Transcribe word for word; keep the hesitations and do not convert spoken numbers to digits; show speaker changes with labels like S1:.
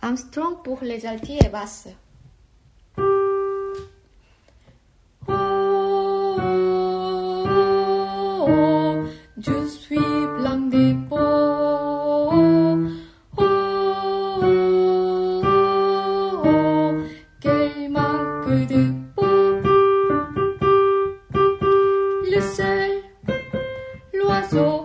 S1: Armstrong pour les altis et basses.
S2: Oh, je suis plein de peau. Oh, quel manque de peau. Le ciel, l'oiseau.